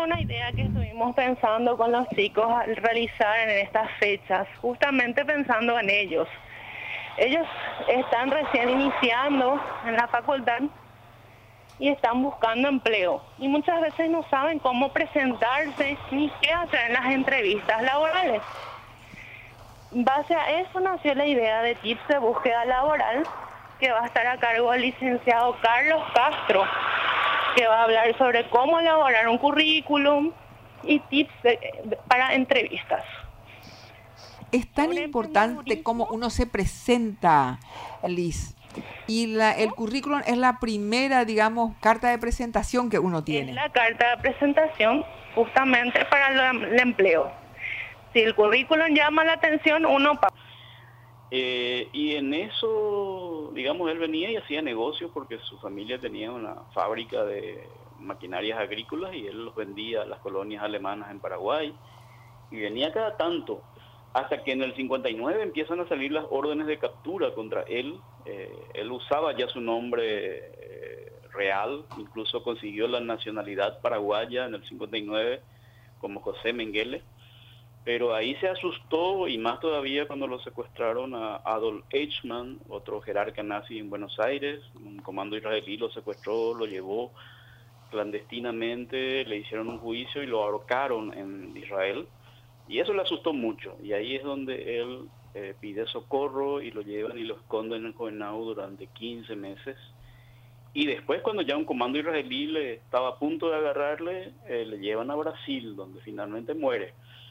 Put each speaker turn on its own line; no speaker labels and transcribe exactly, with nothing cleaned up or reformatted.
una idea que estuvimos pensando con los chicos al realizar en estas fechas, justamente pensando en ellos. Ellos están recién iniciando en la facultad y están buscando empleo. Y muchas veces no saben cómo presentarse ni qué hacer en las entrevistas laborales. En base a eso nació la idea de tips de búsqueda laboral, que va a estar a cargo del licenciado Carlos Castro, que va a hablar sobre cómo elaborar un currículum y tips de- de- para entrevistas.
Es tan
Sobre
importante cómo
emprendedurismo,
uno se presenta, Liz. Y la, el currículum es la primera, digamos, carta de presentación que uno
es
tiene.
la carta de presentación justamente para el, el empleo. Si el currículum llama la atención, uno pasa.
Eh, y en eso, digamos, él venía y hacía negocios porque su familia tenía una fábrica de maquinarias agrícolas y él los vendía a las colonias alemanas en Paraguay. Y venía cada tanto, hasta que en el cincuenta y nueve empiezan a salir las órdenes de captura contra él. Eh, él usaba ya su nombre eh, real, incluso consiguió la nacionalidad paraguaya en el cincuenta y nueve como José Mengele. Pero ahí se asustó, y más todavía cuando lo secuestraron a Adolf Eichmann, otro jerarca nazi en Buenos Aires. Un comando israelí lo secuestró, lo llevó clandestinamente, le hicieron un juicio y lo ahorcaron en Israel. Y eso le asustó mucho, y ahí es donde él eh, pide socorro y lo llevan y lo esconden en Coenau durante quince meses. Y después, cuando ya un comando israelí le estaba a punto de agarrarle, eh, le llevan a Brasil, donde finalmente muere.